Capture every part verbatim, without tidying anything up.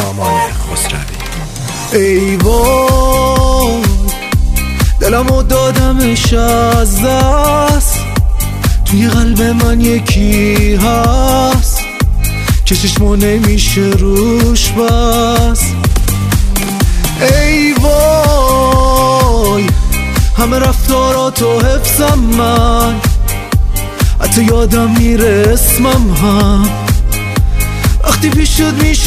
سامان خسروی. ای وای دلمو دادمش از دست، توی قلب من یکی هست که چشمو نمیشه روش بس. ای وای همه رفتاراتو حفظم من، حتی یادم میره اسمم هم وقتی پیشت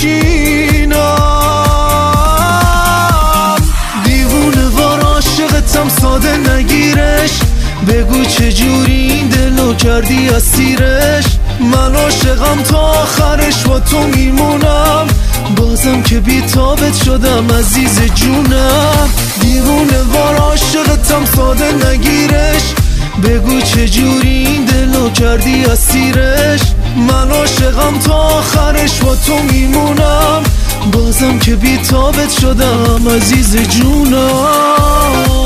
میشینم. دیوونه وار عاشقتم ساده نگیرش، بگو چجوری این دلو کردی اسیرش. من عاشقم تا آخرش با تو میمونم، بازم که بی‌تابت شدم عزیز جونم. دیوونه وار عاشقتم ساده نگیرش، بگو چجوری این دلو کردی اسیرش. من عاشقم تا آخرش با تو میمونم، بازم که بی‌تابت شدم عزیز جونم.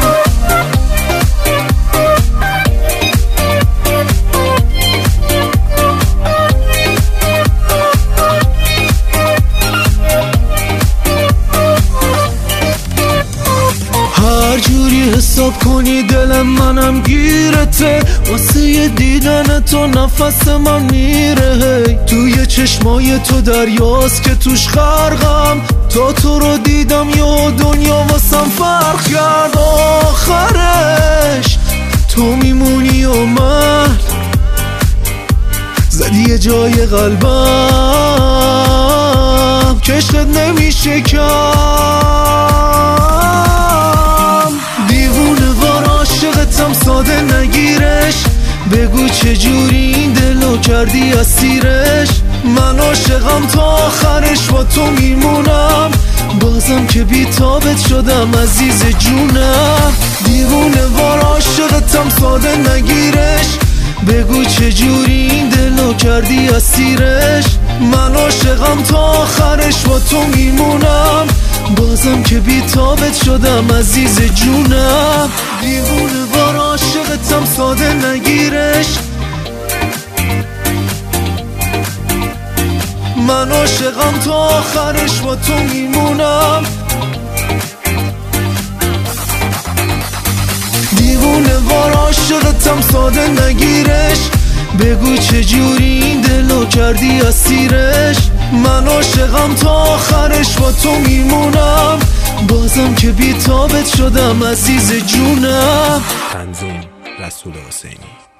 هر جوری حساب کنی دل منم گیرته، واسه یه دیدن تو نفس من میره. توی چشمای تو دریاست که توش غرقم، تا تو رو دیدم یا دنیا واسم فرق کرد. آخرش تو میمونی و من زدی یه جای قلبم که عشقت نمیشه کم. دیوونه وار عاشقتم ساده نگیرش، بگو چجوری این دلو کردی اسیرش. من عاشقم تا آخرش با تو میمونم، بازم که بی‌تابت شدم عزیز جونم. دیوونه وار عاشقتم ساده نگیرش، بگو چجوری این دلو کردی اسیرش. من عاشقم تا آخرش با تو میمونم، بازم که بی‌تابت شدم عزیز جونم. دیوونه وار عاشقتم ساده نگیرش، من عاشقم تا آخرش با تو میمونم. دیوونه وار عاشقتم ساده نگیرش، بگو چجوری این دلو کردی اسیرش. من عاشقم تا آخرش با تو میمونم، بازم که بی‌تابت شدم عزیز جونم. تنظیم رسول حسینی.